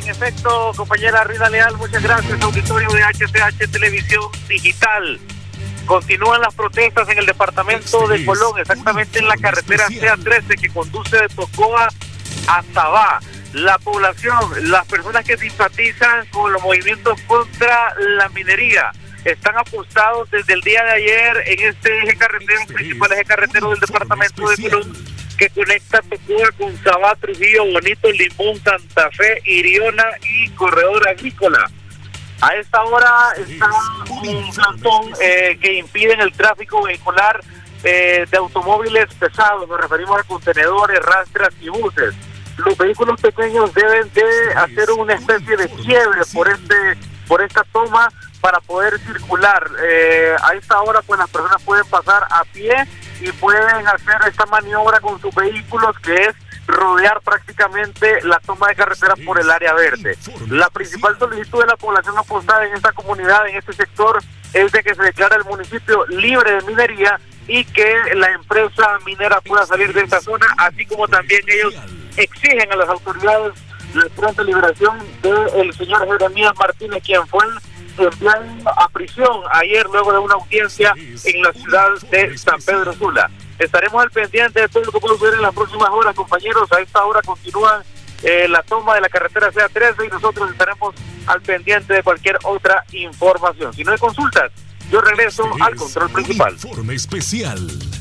efecto, compañera Rina Leal, muchas gracias. Auditorio de HCH Televisión Digital. Continúan las protestas en el departamento de Colón, exactamente en la carretera CA13 que conduce de Tocoa a Sabá. La población, las personas que simpatizan con los movimientos contra la minería, están apostados desde el día de ayer en este eje carretero, principal eje carretero del departamento de Colón, que conecta Tocoa con Sabá, Trujillo, Bonito, Limón, Santa Fe, Iriona y Corredor Agrícola. A esta hora está un plantón que impiden el tráfico vehicular de automóviles pesados. Nos referimos a contenedores, rastras y buses. Los vehículos pequeños deben de hacer una especie de quiebre por esta toma para poder circular. A esta hora pues las personas pueden pasar a pie y pueden hacer esta maniobra con sus vehículos, que es rodear prácticamente la toma de carretera por el área verde. La principal solicitud de la población apostada en esta comunidad, en este sector, es de que se declare el municipio libre de minería y que la empresa minera pueda salir de esta zona, así como también ellos exigen a las autoridades la pronta liberación del señor Jeremías Martínez, quien fue enviado a prisión ayer luego de una audiencia en la ciudad de San Pedro Sula. Estaremos al pendiente de todo lo que puede ocurrir en las próximas horas, compañeros. A esta hora continúa la toma de la carretera CA13 y nosotros estaremos al pendiente de cualquier otra información. Si no hay consultas, yo regreso al control principal. Informe especial.